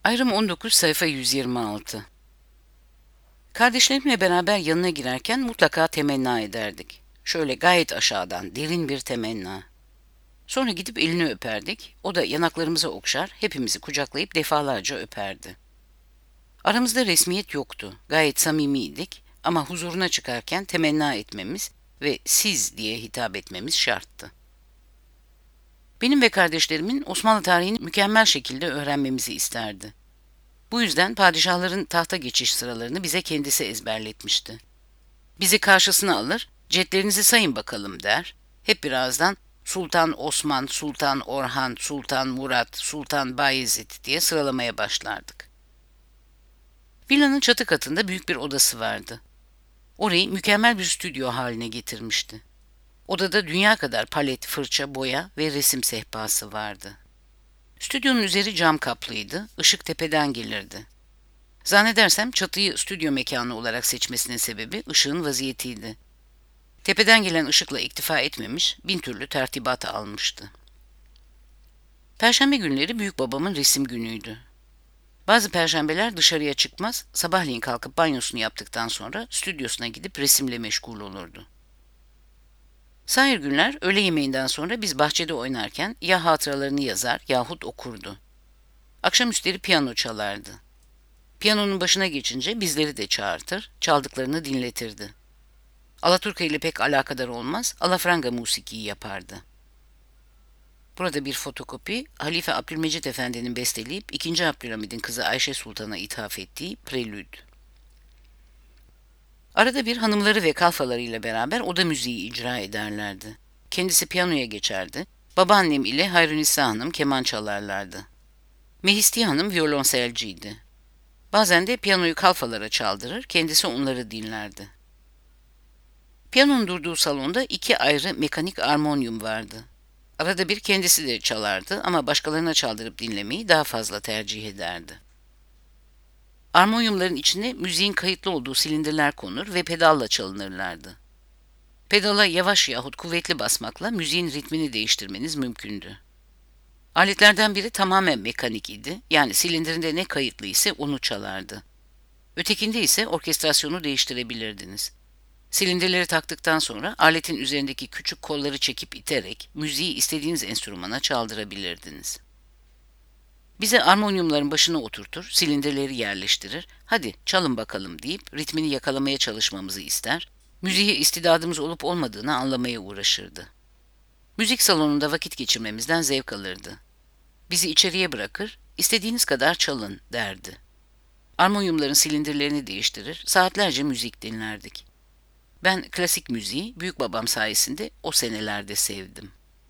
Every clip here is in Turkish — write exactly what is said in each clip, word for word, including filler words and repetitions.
Ayrım on dokuz sayfa yüz yirmi altı. Kardeşlerimle beraber yanına girerken mutlaka temenna ederdik. Şöyle gayet aşağıdan derin bir temenna. Sonra gidip elini öperdik. O da yanaklarımıza okşar, hepimizi kucaklayıp defalarca öperdi. Aramızda resmiyet yoktu. Gayet samimiydik ama huzuruna çıkarken temenna etmemiz ve siz diye hitap etmemiz şarttı. Benim ve kardeşlerimin Osmanlı tarihini mükemmel şekilde öğrenmemizi isterdi. Bu yüzden padişahların tahta geçiş sıralarını bize kendisi ezberletmişti. Bizi karşısına alır, cetlerinizi sayın bakalım der. Hep birazdan Sultan Osman, Sultan Orhan, Sultan Murat, Sultan Bayezid diye sıralamaya başlardık. Villanın çatı katında büyük bir odası vardı. Orayı mükemmel bir stüdyo haline getirmişti. Odada dünya kadar palet, fırça, boya ve resim sehpası vardı. Stüdyonun üzeri cam kaplıydı, ışık tepeden gelirdi. Zannedersem çatıyı stüdyo mekanı olarak seçmesinin sebebi ışığın vaziyetiydi. Tepeden gelen ışıkla iktifa etmemiş, bin türlü tertibat almıştı. Perşembe günleri büyük babamın resim günüydü. Bazı perşembeler dışarıya çıkmaz, sabahleyin kalkıp banyosunu yaptıktan sonra stüdyosuna gidip resimle meşgul olurdu. Sair günler öğle yemeğinden sonra biz bahçede oynarken ya hatıralarını yazar yahut okurdu. Akşamüstleri piyano çalardı. Piyanonun başına geçince bizleri de çağırtır, çaldıklarını dinletirdi. Alaturka ile pek alakadar olmaz, alafranga musikiyi yapardı. Burada bir fotokopi, Halife Abdülmecit Efendi'nin besteleyip ikinci. Abdülhamid'in kızı Ayşe Sultan'a ithaf ettiği Prelüd. Arada bir hanımları ve kalfalarıyla beraber oda müziği icra ederlerdi. Kendisi piyanoya geçerdi, babaannem ile Hayrunisa Hanım keman çalarlardı. Mehisti Hanım violonselciydi. Bazen de piyanoyu kalfalara çaldırır, kendisi onları dinlerdi. Piyanonun durduğu salonda iki ayrı mekanik armonyum vardı. Arada bir kendisi de çalardı ama başkalarına çaldırıp dinlemeyi daha fazla tercih ederdi. Armonyumların içine müziğin kayıtlı olduğu silindirler konur ve pedalla çalınırlardı. Pedala yavaş yahut kuvvetli basmakla müziğin ritmini değiştirmeniz mümkündü. Aletlerden biri tamamen mekanik idi, yani silindirinde ne kayıtlı ise onu çalardı. Ötekinde ise orkestrasyonu değiştirebilirdiniz. Silindirleri taktıktan sonra aletin üzerindeki küçük kolları çekip iterek müziği istediğiniz enstrümana çaldırabilirdiniz. Bize armonyumların başına oturtur, silindirleri yerleştirir, hadi çalın bakalım deyip ritmini yakalamaya çalışmamızı ister, müziğe istidadımız olup olmadığını anlamaya uğraşırdı. Müzik salonunda vakit geçirmemizden zevk alırdı. Bizi içeriye bırakır, istediğiniz kadar çalın derdi. Armonyumların silindirlerini değiştirir, saatlerce müzik dinlerdik. Ben klasik müziği büyük babam sayesinde o senelerde sevdim.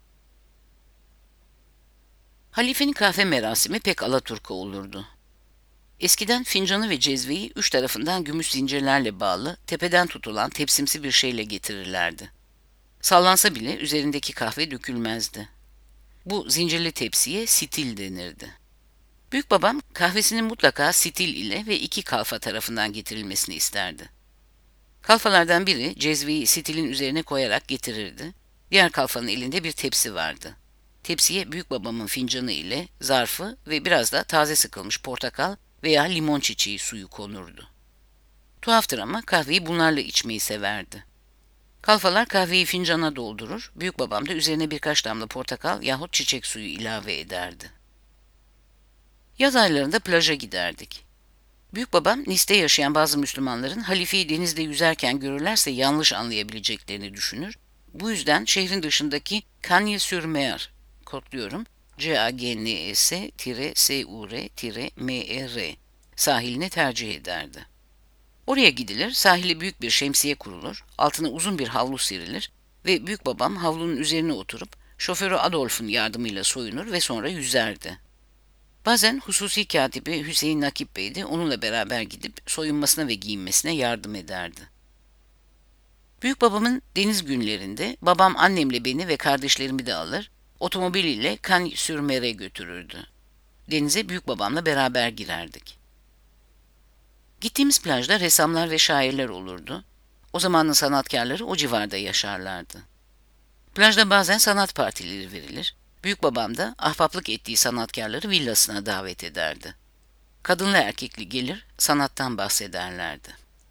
Halifenin kahve merasimi pek alaturka olurdu. Eskiden fincanı ve cezveyi üç tarafından gümüş zincirlerle bağlı, tepeden tutulan tepsimsi bir şeyle getirirlerdi. Sallansa bile üzerindeki kahve dökülmezdi. Bu zincirli tepsiye sitil denirdi. Büyük babam kahvesinin mutlaka sitil ile ve iki kalfa tarafından getirilmesini isterdi. Kalfalardan biri cezveyi stilin üzerine koyarak getirirdi. Diğer kalfanın elinde bir tepsi vardı. Tepsiye büyük babamın fincanı ile zarfı ve biraz da taze sıkılmış portakal veya limon çiçeği suyu konurdu. Tuhaftır ama kahveyi bunlarla içmeyi severdi. Kalfalar kahveyi fincana doldurur, büyük babam da üzerine birkaç damla portakal yahut çiçek suyu ilave ederdi. Yaz aylarında plaja giderdik. Büyük babam Nice'de yaşayan bazı Müslümanların halifeyi denizde yüzerken görürlerse yanlış anlayabileceklerini düşünür. Bu yüzden şehrin dışındaki Cagnes-sur-Mer, kodluyorum, C A G N E S S U R M E R sahilini tercih ederdi. Oraya gidilir, sahile büyük bir şemsiye kurulur, altına uzun bir havlu serilir ve büyük babam havlunun üzerine oturup şoförü Adolf'un yardımıyla soyunur ve sonra yüzerdi. Bazen hususi katibi Hüseyin Nakip Bey de onunla beraber gidip soyunmasına ve giyinmesine yardım ederdi. Büyük babamın deniz günlerinde babam annemle beni ve kardeşlerimi de alır, otomobiliyle Cagnes-sur-Mer'e götürürdü. Denize büyük babamla beraber girerdik. Gittiğimiz plajda ressamlar ve şairler olurdu. O zamanın sanatkarları o civarda yaşarlardı. Plajda bazen sanat partileri verilir. Büyük babam da ahbaplık ettiği sanatkarları villasına davet ederdi. Kadınlı erkekli gelir, sanattan bahsederlerdi.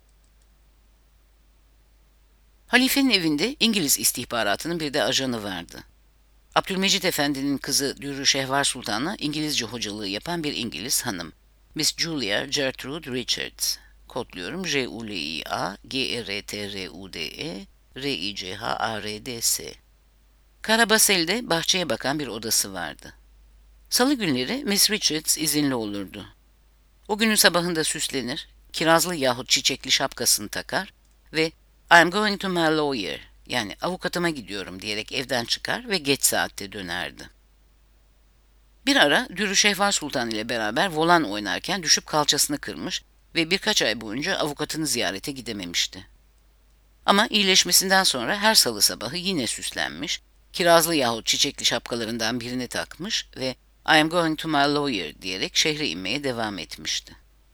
Halifenin evinde İngiliz istihbaratının bir de ajanı vardı. Abdülmecid Efendi'nin kızı Dürrü Şehvar Sultan'a İngilizce hocalığı yapan bir İngiliz hanım. Miss Julia Gertrude Richards. Kodluyorum J U L I A G E R T R U D E R I C H A R D S. Karabasel'de bahçeye bakan bir odası vardı. Salı günleri Miss Richards izinli olurdu. O günün sabahında süslenir, kirazlı yahut çiçekli şapkasını takar ve "I'm going to my lawyer" yani avukatıma gidiyorum diyerek evden çıkar ve geç saatte dönerdi. Bir ara Dürrü Şehvar Sultan ile beraber volan oynarken düşüp kalçasını kırmış ve birkaç ay boyunca avukatını ziyarete gidememişti. Ama iyileşmesinden sonra her salı sabahı yine süslenmiş, kirazlı yahut çiçekli şapkalarından birini takmış ve "I am going to my lawyer" diyerek şehre inmeye devam etmişti.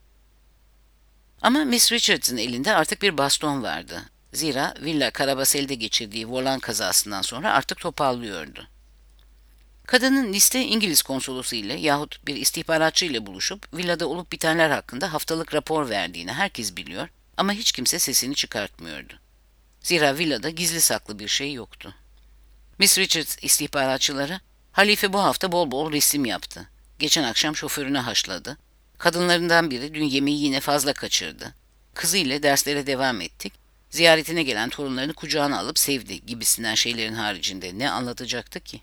Ama Miss Richards'ın elinde artık bir baston vardı. Zira Villa Karabasel'de geçirdiği volan kazasından sonra artık topallıyordu. Kadının liste İngiliz konsolosu ile yahut bir istihbaratçı ile buluşup villada olup bitenler hakkında haftalık rapor verdiğini herkes biliyor ama hiç kimse sesini çıkartmıyordu. Zira villada gizli saklı bir şey yoktu. Miss Richards istihbaratçıları, "Halife bu hafta bol bol resim yaptı. Geçen akşam şoförünü haşladı. Kadınlarından biri dün yemeği yine fazla kaçırdı. Kızı ile derslere devam ettik. Ziyaretine gelen torunlarını kucağına alıp sevdi" gibisinden şeylerin haricinde ne anlatacaktı ki?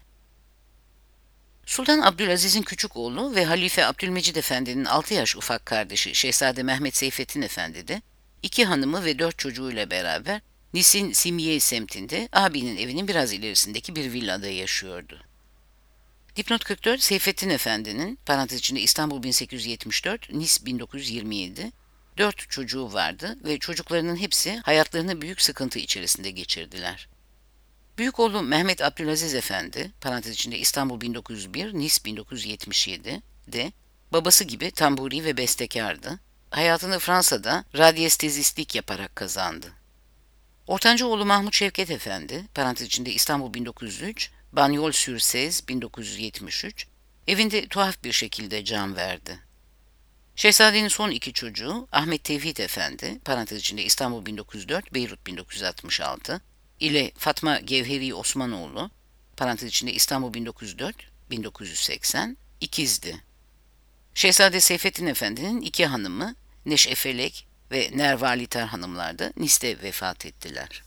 Sultan Abdülaziz'in küçük oğlu ve Halife Abdülmecid Efendi'nin altı yaş ufak kardeşi Şehzade Mehmet Seyfettin Efendi de iki hanımı ve dört çocuğuyla beraber Nis'in Simiye semtinde abinin evinin biraz ilerisindeki bir villada yaşıyordu. Dipnot kırk dört Seyfettin Efendi'nin parantez içinde İstanbul bin sekiz yüz yetmiş dört, Nis bin dokuz yüz yirmi yedi, dört çocuğu vardı ve çocuklarının hepsi hayatlarını büyük sıkıntı içerisinde geçirdiler. Büyük oğlu Mehmet Abdülaziz Efendi, parantez içinde İstanbul bin dokuz yüz bir, Nis bin dokuz yüz yetmiş yedi de babası gibi tamburi ve bestekardı. Hayatını Fransa'da radyestezistlik yaparak kazandı. Ortanca oğlu Mahmut Şevket Efendi, parantez içinde İstanbul bin dokuz yüz üç, Banyol-sur-Sez bin dokuz yüz yetmiş üç, evinde tuhaf bir şekilde can verdi. Şehzadenin son iki çocuğu Ahmet Tevhid Efendi, parantez içinde İstanbul bin dokuz yüz dört, Beyrut bin dokuz yüz altmış altı ile Fatma Gevheri Osmanoğlu, parantez içinde İstanbul bin dokuz yüz dört, bin dokuz yüz seksen, ikizdi. Şehzade Seyfettin Efendi'nin iki hanımı Neşe Felek ve Nervalitar hanımlar da Nis'te vefat ettiler.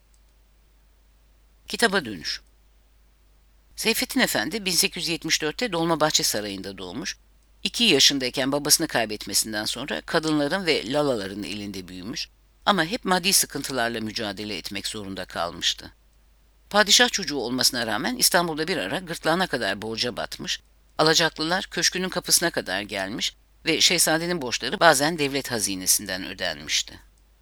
Kitaba dönüş. Seyfettin Efendi bin sekiz yüz yetmiş dörtte Dolmabahçe Sarayı'nda doğmuş, iki yaşındayken babasını kaybetmesinden sonra kadınların ve lalaların elinde büyümüş ama hep maddi sıkıntılarla mücadele etmek zorunda kalmıştı. Padişah çocuğu olmasına rağmen İstanbul'da bir ara gırtlağına kadar borca batmış, alacaklılar köşkünün kapısına kadar gelmiş ve şehzadenin borçları bazen devlet hazinesinden ödenmişti.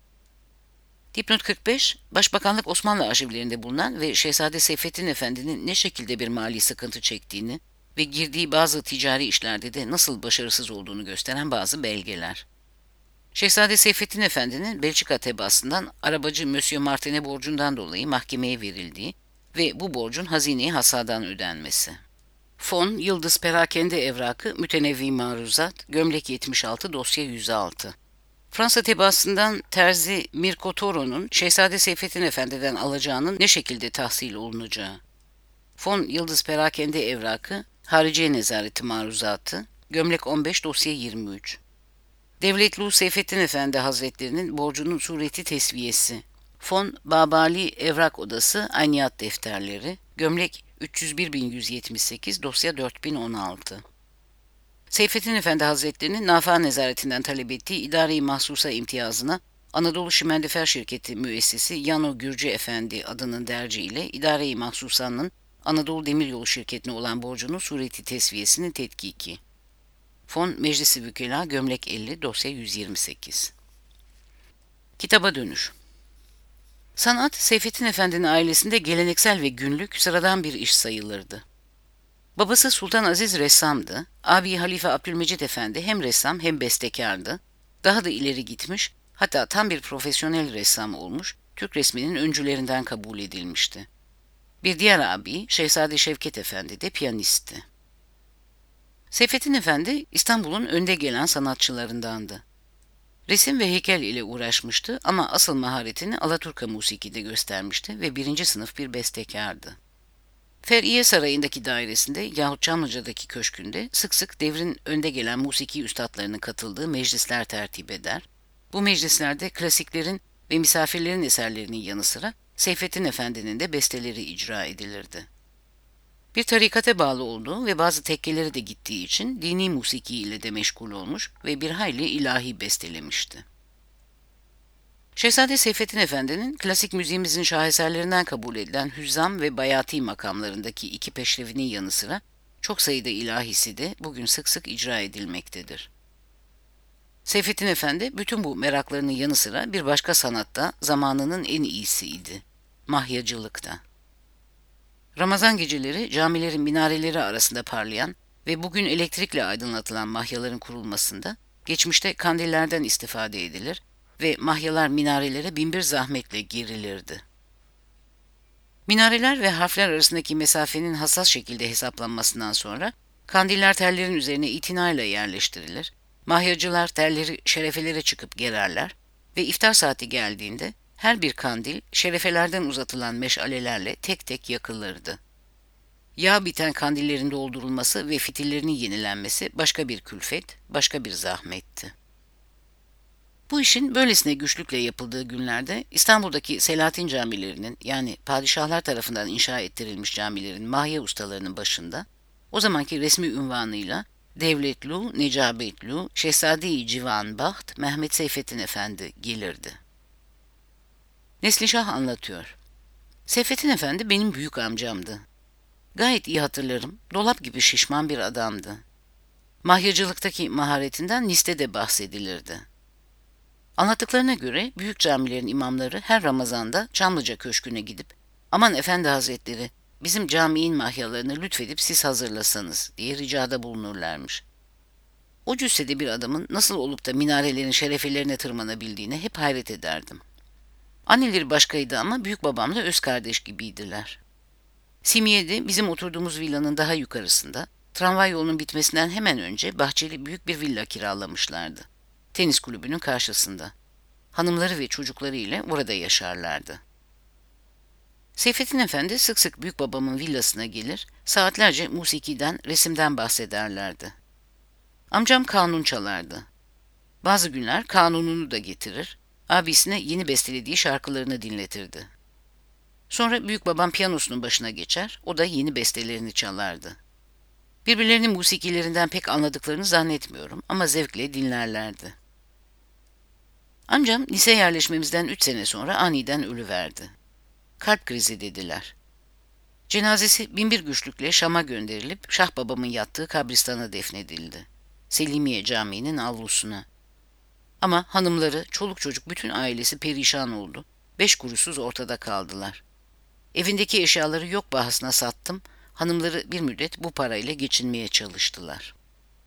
Dipnot kırk beş, Başbakanlık Osmanlı arşivlerinde bulunan ve Şehzade Seyfettin Efendi'nin ne şekilde bir mali sıkıntı çektiğini ve girdiği bazı ticari işlerde de nasıl başarısız olduğunu gösteren bazı belgeler. Şehzade Seyfettin Efendi'nin Belçika tebaasından arabacı Monsieur Martin'e borcundan dolayı mahkemeye verildiği ve bu borcun hazine-i hasadan ödenmesi. Fon, Yıldız Perakende Evrakı, Mütenevvi Maruzat, Gömlek yetmiş altı, Dosya yüz altı. Fransa tebaasından terzi Mirko Toro'nun Şehzade Seyfettin Efendi'den alacağının ne şekilde tahsil olunacağı. Fon, Yıldız Perakende Evrakı, Hariciye Nezareti Maruzatı, Gömlek on beş, Dosya yirmi üç. Devletlu Seyfettin Efendi Hazretlerinin borcunun sureti tesviyesi. Fon, Babali Evrak Odası, Ayniyat Defterleri, Gömlek üç yüz bir bin yüz yetmiş sekiz, Dosya dört bin on altı. Seyfettin Efendi Hazretlerinin Nafa Nezaretinden talep ettiği idare-i mahsusa imtiyazına Anadolu Şimendifer Şirketi müessisi Yano Gürcü Efendi adının derci ile idare-i mahsusanın Anadolu Demiryolu Şirketi'ne olan borcunun sureti tesviyesinin tetkiki. Fon Meclisi Vükela, Gömlek elli, Dosya yüz yirmi sekiz. Kitaba dönüş. Sanat, Seyfettin Efendi'nin ailesinde geleneksel ve günlük sıradan bir iş sayılırdı. Babası Sultan Aziz ressamdı, abi Halife Abdülmecid Efendi hem ressam hem bestekardı, daha da ileri gitmiş, hatta tam bir profesyonel ressam olmuş, Türk resminin öncülerinden kabul edilmişti. Bir diğer abi, Şehzade Şevket Efendi de piyanistti. Seyfettin Efendi, İstanbul'un önde gelen sanatçılarındandı. Resim ve heykel ile uğraşmıştı ama asıl maharetini Alaturka musikide göstermişti ve birinci sınıf bir bestekardı. Fer'iye Sarayı'ndaki dairesinde yahut Çamlıca'daki köşkünde sık sık devrin önde gelen musiki üstadlarının katıldığı meclisler tertip eder. Bu meclislerde klasiklerin ve misafirlerin eserlerinin yanı sıra Seyfettin Efendi'nin de besteleri icra edilirdi. Bir tarikate bağlı olduğu ve bazı tekkelere de gittiği için dini musiki ile de meşgul olmuş ve bir hayli ilahi bestelemişti. Şehzade Seyfettin Efendi'nin klasik müziğimizin şaheserlerinden kabul edilen Hüzzam ve Bayati makamlarındaki iki peşrevinin yanı sıra çok sayıda ilahisi de bugün sık sık icra edilmektedir. Seyfettin Efendi bütün bu meraklarının yanı sıra bir başka sanatta zamanının en iyisiydi, mahyacılıkta. Ramazan geceleri camilerin minareleri arasında parlayan ve bugün elektrikle aydınlatılan mahyaların kurulmasında geçmişte kandillerden istifade edilir ve mahyalar minarelere binbir zahmetle gerilirdi. Minareler ve harfler arasındaki mesafenin hassas şekilde hesaplanmasından sonra kandiller tellerin üzerine itinayla yerleştirilir, mahyacılar telleri şerefelere çıkıp gererler ve iftar saati geldiğinde her bir kandil şerefelerden uzatılan meşalelerle tek tek yakılırdı. Yağ biten kandillerin doldurulması ve fitillerinin yenilenmesi başka bir külfet, başka bir zahmetti. Bu işin böylesine güçlükle yapıldığı günlerde İstanbul'daki Selahattin camilerinin yani padişahlar tarafından inşa ettirilmiş camilerin mahya ustalarının başında o zamanki resmi ünvanıyla Devletlu, Necabetlu, Şehzade-i Civanbaht Mehmet Seyfettin Efendi gelirdi. Neslişah anlatıyor. Seyfettin Efendi benim büyük amcamdı. Gayet iyi hatırlarım, dolap gibi şişman bir adamdı. Mahyacılıktaki maharetinden listede bahsedilirdi. Anlattıklarına göre büyük camilerin imamları her Ramazan'da Çamlıca Köşkü'ne gidip "Aman Efendi Hazretleri, bizim caminin mahyalarını lütfedip siz hazırlasanız" diye ricada bulunurlarmış. O cüssede bir adamın nasıl olup da minarelerin şerefelerine tırmanabildiğine hep hayret ederdim. Anneleri başkaydı ama büyük babamla öz kardeş gibiydiler. Simiye'de bizim oturduğumuz villanın daha yukarısında, tramvay yolunun bitmesinden hemen önce bahçeli büyük bir villa kiralamışlardı. Tenis kulübünün karşısında. Hanımları ve çocukları ile orada yaşarlardı. Seyfettin Efendi sık sık büyük babamın villasına gelir, saatlerce musikiden, resimden bahsederlerdi. Amcam kanun çalardı. Bazı günler kanununu da getirir, abisine yeni bestelediği şarkılarını dinletirdi. Sonra büyük babam piyanosunun başına geçer, o da yeni bestelerini çalardı. Birbirlerinin musikilerinden pek anladıklarını zannetmiyorum ama zevkle dinlerlerdi. Amcam lise yerleşmemizden üç sene sonra aniden ölüverdi. Kalp krizi dediler. Cenazesi binbir güçlükle Şam'a gönderilip Şah babamın yattığı kabristana defnedildi. Selimiye Camii'nin avlusuna. Ama hanımları, çoluk çocuk bütün ailesi perişan oldu. Beş kuruşsuz ortada kaldılar. Evindeki eşyaları yok bahasına sattım, hanımları bir müddet bu parayla geçinmeye çalıştılar.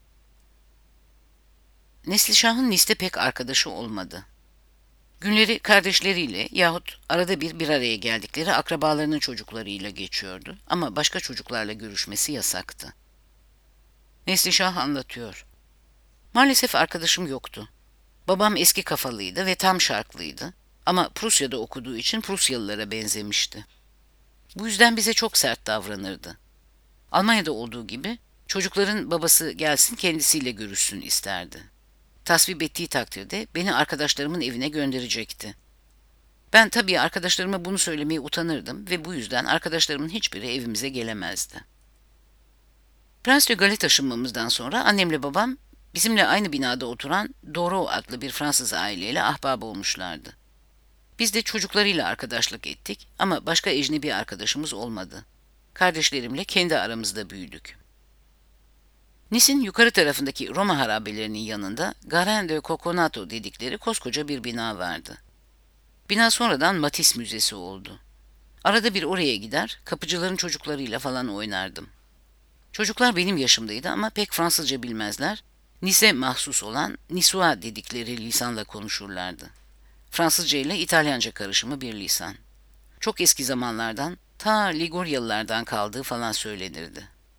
Neslişah'ın liste pek arkadaşı olmadı. Günleri kardeşleriyle yahut arada bir bir araya geldikleri akrabalarının çocuklarıyla geçiyordu ama başka çocuklarla görüşmesi yasaktı. Neslişah anlatıyor. Maalesef arkadaşım yoktu. Babam eski kafalıydı ve tam şarklıydı ama Prusya'da okuduğu için Prusyalılara benzemişti. Bu yüzden bize çok sert davranırdı. Almanya'da olduğu gibi çocukların babası gelsin kendisiyle görüşsün isterdi. Tasvip ettiği takdirde beni arkadaşlarımın evine gönderecekti. Ben tabii arkadaşlarıma bunu söylemeye utanırdım ve bu yüzden arkadaşlarımın hiçbiri evimize gelemezdi. Prens de Gal'e taşınmamızdan sonra annemle babam bizimle aynı binada oturan Doro adlı bir Fransız aileyle ahbap olmuşlardı. Biz de çocuklarıyla arkadaşlık ettik ama başka ecnebi arkadaşımız olmadı. Kardeşlerimle kendi aramızda büyüdük. Nice'in yukarı tarafındaki Roma harabelerinin yanında Garin de Coconato dedikleri koskoca bir bina vardı. Bina sonradan Matisse Müzesi oldu. Arada bir oraya gider, kapıcıların çocuklarıyla falan oynardım. Çocuklar benim yaşımdaydı ama pek Fransızca bilmezler, Nice'e mahsus olan Niçois dedikleri lisanla konuşurlardı. Fransızca ile İtalyanca karışımı bir lisan. Çok eski zamanlardan, ta Liguryalılardan kaldığı falan söylenirdi.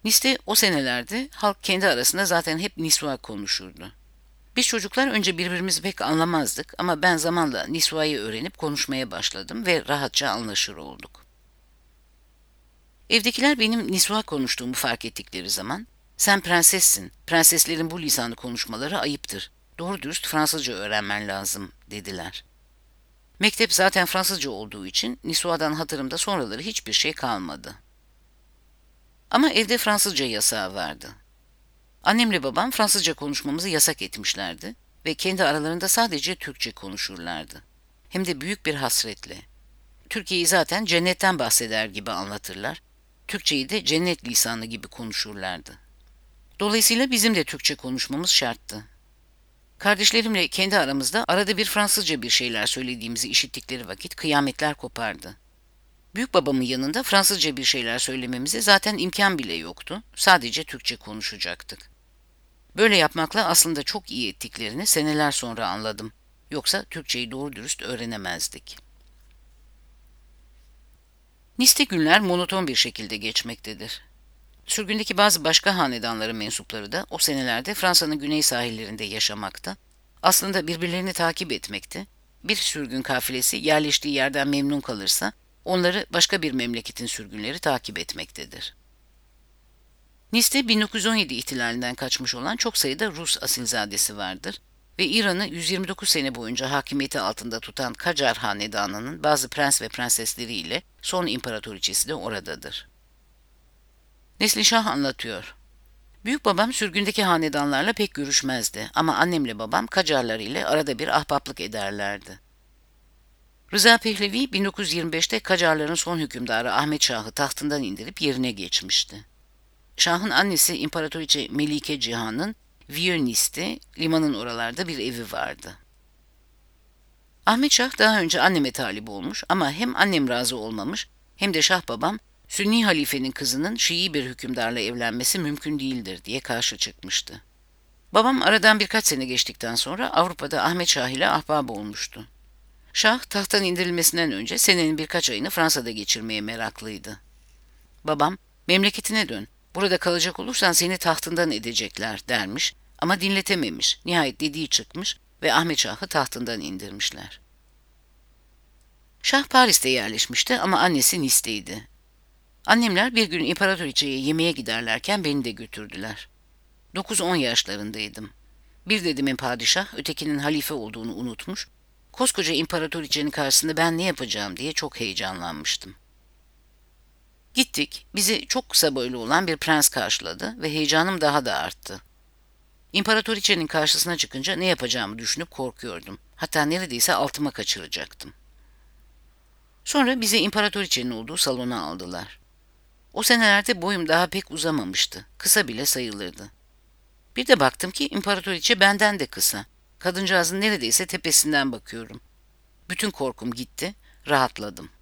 Nice'te o senelerde halk kendi arasında zaten hep Niçois konuşurdu. Biz çocuklar önce birbirimizi pek anlamazdık ama ben zamanla Niçois'yı öğrenip konuşmaya başladım ve rahatça anlaşır olduk. Evdekiler benim Niçois konuştuğumu fark ettikleri zaman, "Sen prensessin, prenseslerin bu lisanı konuşmaları ayıptır. Doğru dürüst Fransızca öğrenmen lazım." dediler. Mektep zaten Fransızca olduğu için Niçois'dan hatırımda sonraları hiçbir şey kalmadı. Ama evde Fransızca yasağı vardı. Annemle babam Fransızca konuşmamızı yasak etmişlerdi ve kendi aralarında sadece Türkçe konuşurlardı. Hem de büyük bir hasretle. Türkiye'yi zaten cennetten bahseder gibi anlatırlar. Türkçeyi de cennet lisanı gibi konuşurlardı. Dolayısıyla bizim de Türkçe konuşmamız şarttı. Kardeşlerimle kendi aramızda arada bir Fransızca bir şeyler söylediğimizi işittikleri vakit kıyametler kopardı. Büyük babamın yanında Fransızca bir şeyler söylememize zaten imkan bile yoktu. Sadece Türkçe konuşacaktık. Böyle yapmakla aslında çok iyi ettiklerini seneler sonra anladım. Yoksa Türkçeyi doğru dürüst öğrenemezdik. Nice'te günler monoton bir şekilde geçmektedir. Sürgündeki bazı başka hanedanların mensupları da o senelerde Fransa'nın güney sahillerinde yaşamakta, aslında birbirlerini takip etmekte, bir sürgün kafilesi yerleştiği yerden memnun kalırsa, onları başka bir memleketin sürgünleri takip etmektedir. Nice'te bin dokuz yüz on yedi ihtilalinden kaçmış olan çok sayıda Rus asilzadesi vardır ve İran'ı yüz yirmi dokuz sene boyunca hakimiyeti altında tutan Kacar hanedanının bazı prens ve prensesleri ile son imparatoriçesi de oradadır. Neslişah anlatıyor. Büyük babam sürgündeki hanedanlarla pek görüşmezdi ama annemle babam Kacarlar ile arada bir ahbaplık ederlerdi. Rıza Pehlevi bin dokuz yüz yirmi beşte Kacarların son hükümdarı Ahmet Şah'ı tahtından indirip yerine geçmişti. Şah'ın annesi İmparatoriçe Melike Cihan'ın Viyonis'te, limanın oralarda bir evi vardı. Ahmet Şah daha önce anneme talip olmuş ama hem annem razı olmamış hem de Şah babam Sünni halifenin kızının Şii bir hükümdarla evlenmesi mümkün değildir diye karşı çıkmıştı. Babam aradan birkaç sene geçtikten sonra Avrupa'da Ahmet Şah ile ahbap olmuştu. Şah tahttan indirilmesinden önce senenin birkaç ayını Fransa'da geçirmeye meraklıydı. Babam, "Memleketine dön, burada kalacak olursan seni tahtından edecekler." dermiş ama dinletememiş. Nihayet dediği çıkmış ve Ahmet Şah'ı tahtından indirmişler. Şah Paris'te yerleşmişti ama annesi Nice'teydi. Annemler bir gün imparatoriçeye yemeğe giderlerken beni de götürdüler. dokuz on yaşlarındaydım. Bir dedimin padişah, ötekinin halife olduğunu unutmuş, koskoca imparatoriçenin karşısında ben ne yapacağım diye çok heyecanlanmıştım. Gittik, bizi çok kısa boylu olan bir prens karşıladı ve heyecanım daha da arttı. İmparatoriçenin karşısına çıkınca ne yapacağımı düşünüp korkuyordum. Hatta neredeyse altıma kaçıracaktım. Sonra bizi imparatoriçenin olduğu salona aldılar. O senelerde boyum daha pek uzamamıştı. Kısa bile sayılırdı. Bir de baktım ki imparatoriçe benden de kısa. Kadıncağızın neredeyse tepesinden bakıyorum. Bütün korkum gitti, rahatladım.